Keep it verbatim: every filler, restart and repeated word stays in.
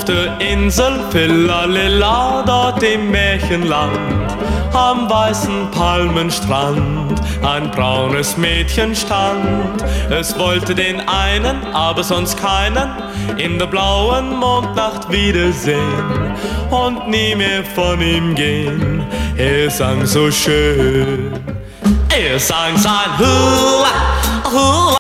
der Insel Philalila, dort im Märchenland, am weißen Palmenstrand, ein braunes Mädchen stand. Es wollte den einen, aber sonst keinen, in der blauen Mondnacht wiedersehen und nie mehr von ihm gehen. Er sang so schön, er sang sein Hula, Hula.